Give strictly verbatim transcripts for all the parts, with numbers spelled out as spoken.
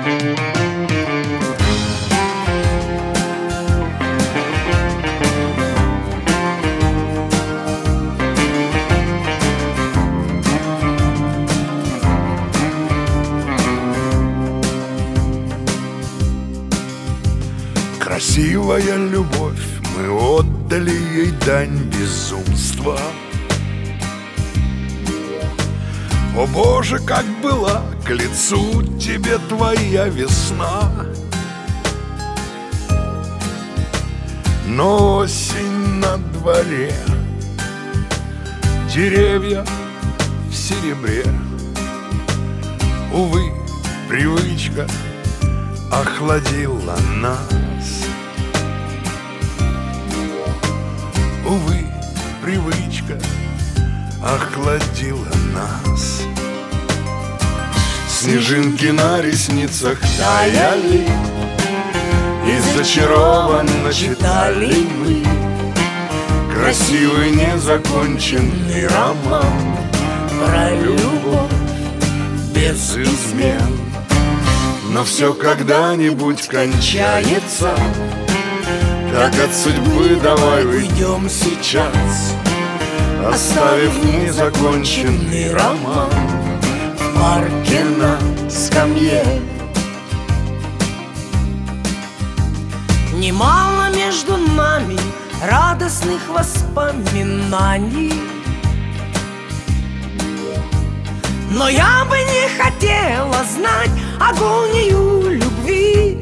Красивая любовь, мы отдали ей дань безумства. О Боже, как была к лицу тебе твоя весна. Но осень на дворе, деревья в серебре. Увы, привычка охладила нас. Увы, привычка охладила нас. Снежинки на ресницах таяли, и зачарованно читали мы красивый незаконченный роман про любовь без измен. Но все когда-нибудь кончается, так от судьбы давай уйдем сейчас, оставив незаконченный роман в парке на скамье. Немало между нами радостных воспоминаний, но я бы не хотела знать агонию любви.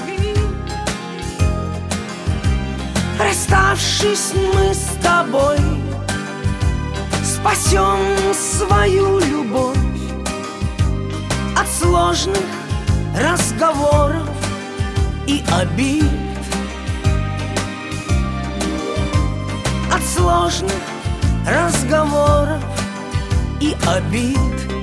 Расставшись мы с тобой, спасем свою любовь от сложных разговоров и обид, от сложных разговоров и обид.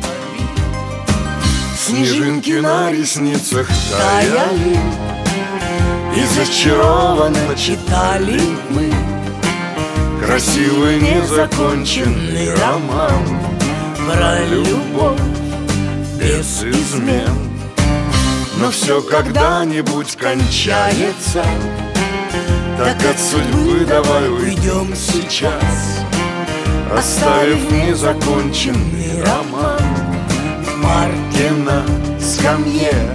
Снежинки на ресницах таяли, и зачарованно читали мы красивый незаконченный роман про любовь без измен. Но все когда-нибудь кончается, так от судьбы давай уйдем сейчас, оставив незаконченный роман в парке на скамье.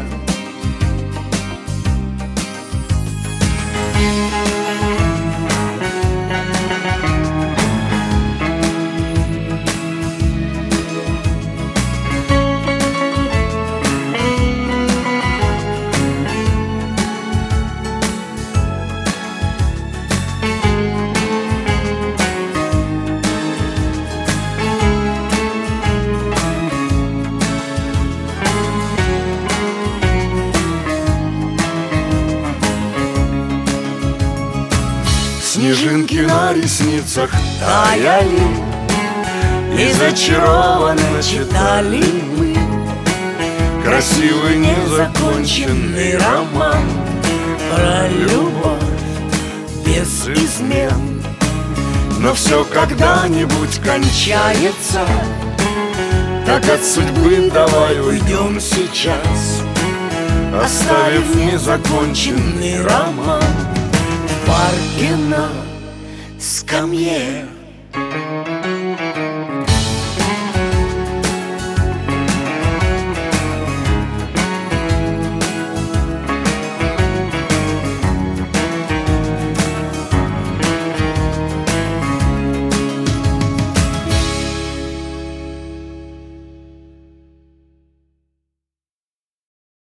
Снежинки на ресницах таяли, и зачарованно читали мы красивый незаконченный роман про любовь без измен. Но все когда-нибудь кончается, так от судьбы давай уйдем сейчас, оставив незаконченный роман в парке на скамье.